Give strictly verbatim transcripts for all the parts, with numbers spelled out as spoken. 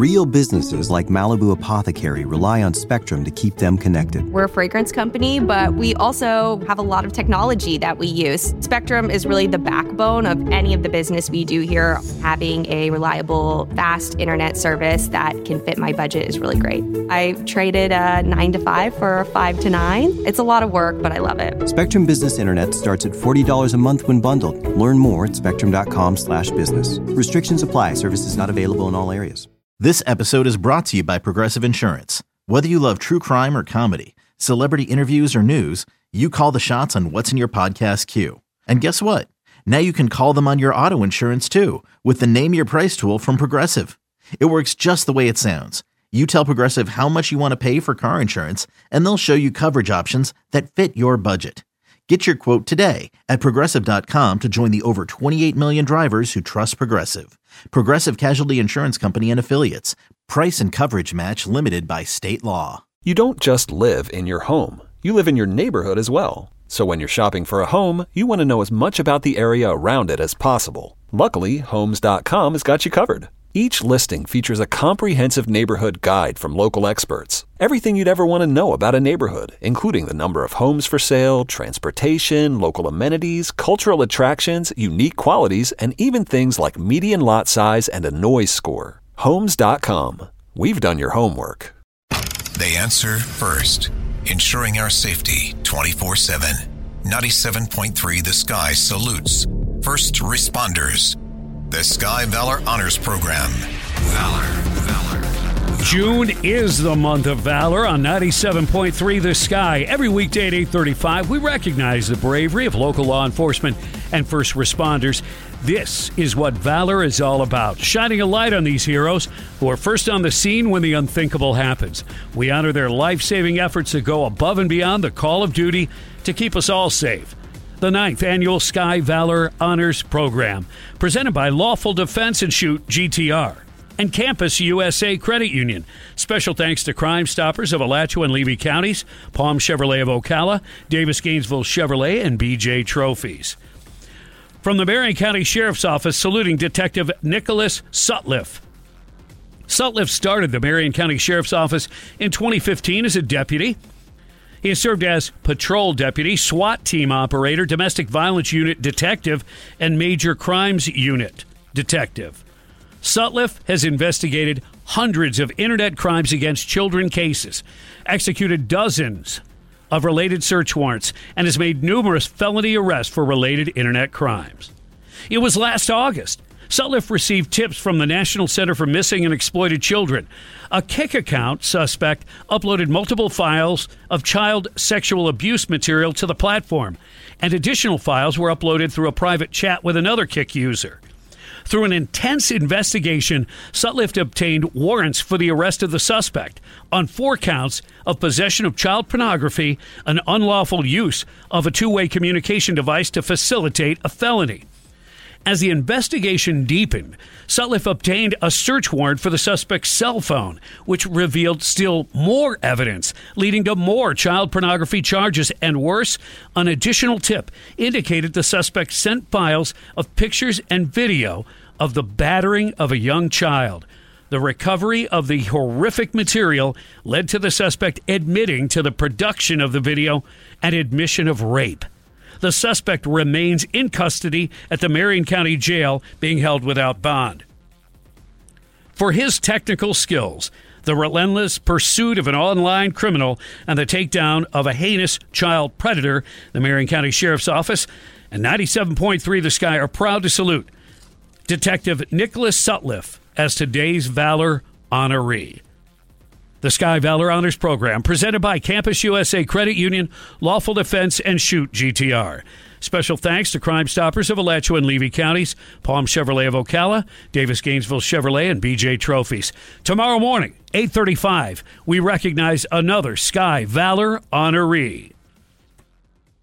Real businesses like Malibu Apothecary rely on Spectrum to keep them connected. We're a fragrance company, but we also have a lot of technology that we use. Spectrum is really the backbone of any of the business we do here. Having a reliable, fast internet service that can fit my budget is really great. I traded a nine to five for a five to nine. It's a lot of work, but I love it. Spectrum Business Internet starts at forty dollars a month when bundled. Learn more at spectrum.com slash business. Restrictions apply. Services not available in all areas. This episode is brought to you by Progressive Insurance. Whether you love true crime or comedy, celebrity interviews or news, you call the shots on what's in your podcast queue. And guess what? Now you can call them on your auto insurance too with the Name Your Price tool from Progressive. It works just the way it sounds. You tell Progressive how much you want to pay for car insurance, and they'll show you coverage options that fit your budget. Get your quote today at Progressive dot com to join the over twenty-eight million drivers who trust Progressive. Progressive Casualty Insurance Company and Affiliates. Price and coverage match limited by state law. You don't just live in your home. You live in your neighborhood as well. So when you're shopping for a home, you want to know as much about the area around it as possible. Luckily, Homes dot com has got you covered. Each listing features a comprehensive neighborhood guide from local experts. Everything you'd ever want to know about a neighborhood, including the number of homes for sale, transportation, local amenities, cultural attractions, unique qualities, and even things like median lot size and a noise score. Homes dot com. We've done your homework. They answer first, ensuring our safety twenty-four seven. ninety-seven point three The Sky salutes first responders. The Sky Valor Honors Program. Valor, Valor. June is the month of Valor on ninety-seven point three The Sky. Every weekday at eight thirty-five, we recognize the bravery of local law enforcement and first responders. This is what Valor is all about, shining a light on these heroes who are first on the scene when the unthinkable happens. We honor their life-saving efforts that go above and beyond the call of duty to keep us all safe. The ninth Annual Sky Valor Honors Program, presented by Lawful Defense and Shoot G T R and Campus U S A Credit Union. Special thanks to Crime Stoppers of Alachua and Levy Counties, Palm Chevrolet of Ocala, Davis Gainesville Chevrolet, and B J Trophies. From the Marion County Sheriff's Office, saluting Detective Nicholas Sutliff. Sutliff started the Marion County Sheriff's Office in twenty fifteen as a deputy. He has served as patrol deputy, SWAT team operator, domestic violence unit detective, and major crimes unit detective. Sutliff has investigated hundreds of internet crimes against children cases, executed dozens of related search warrants, and has made numerous felony arrests for related internet crimes. It was last August. Sutliff received tips from the National Center for Missing and Exploited Children. A Kik account suspect uploaded multiple files of child sexual abuse material to the platform, and additional files were uploaded through a private chat with another Kik user. Through an intense investigation, Sutliff obtained warrants for the arrest of the suspect on four counts of possession of child pornography, an unlawful use of a two-way communication device to facilitate a felony. As the investigation deepened, Sutliff obtained a search warrant for the suspect's cell phone, which revealed still more evidence, leading to more child pornography charges. And worse, an additional tip indicated the suspect sent files of pictures and video of the battering of a young child. The recovery of the horrific material led to the suspect admitting to the production of the video and admission of rape. The suspect remains in custody at the Marion County Jail, being held without bond. For his technical skills, the relentless pursuit of an online criminal, and the takedown of a heinous child predator, the Marion County Sheriff's Office and ninety-seven point three The Sky are proud to salute Detective Nicholas Sutliff as today's Valor honoree. The Sky Valor Honors Program, presented by Campus U S A Credit Union, Lawful Defense, and Shoot G T R. Special thanks to Crime Stoppers of Alachua and Levy Counties, Palm Chevrolet of Ocala, Davis Gainesville Chevrolet, and B J Trophies. Tomorrow morning, eight thirty-five, we recognize another Sky Valor honoree.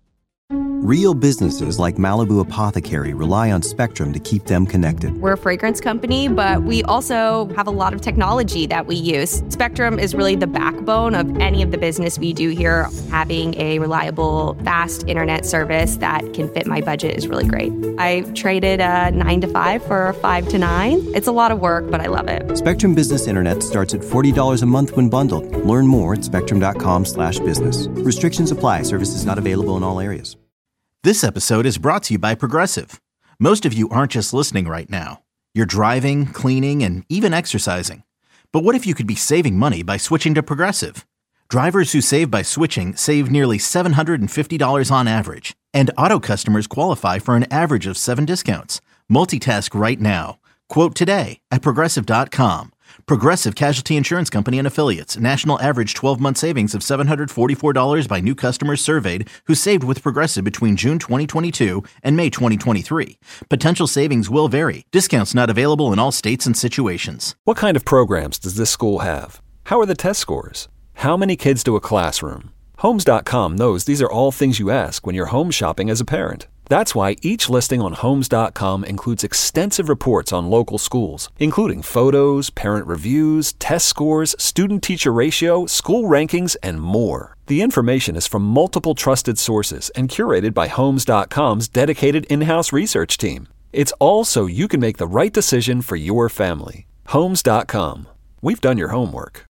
Real businesses like Malibu Apothecary rely on Spectrum to keep them connected. We're a fragrance company, but we also have a lot of technology that we use. Spectrum is really the backbone of any of the business we do here. Having a reliable, fast internet service that can fit my budget is really great. I traded a nine to five for a five to nine. It's a lot of work, but I love it. Spectrum Business Internet starts at forty dollars a month when bundled. Learn more at spectrum.com slash business. Restrictions apply. Services not available in all areas. This episode is brought to you by Progressive. Most of you aren't just listening right now. You're driving, cleaning, and even exercising. But what if you could be saving money by switching to Progressive? Drivers who save by switching save nearly seven hundred fifty dollars on average. And auto customers qualify for an average of seven discounts. Multitask right now. Quote today at progressive dot com. Progressive Casualty Insurance Company and Affiliates. National average twelve-month savings of seven hundred forty-four dollars by new customers surveyed who saved with Progressive between June twenty twenty-two and May twenty twenty-three. Potential savings will vary. Discounts not available in all states and situations. What kind of programs does this school have? How are the test scores? How many kids do a classroom? Homes dot com knows these are all things you ask when you're home shopping as a parent. That's why each listing on Homes dot com includes extensive reports on local schools, including photos, parent reviews, test scores, student-teacher ratio, school rankings, and more. The information is from multiple trusted sources and curated by Homes dot com's dedicated in-house research team. It's all so you can make the right decision for your family. Homes dot com. We've done your homework.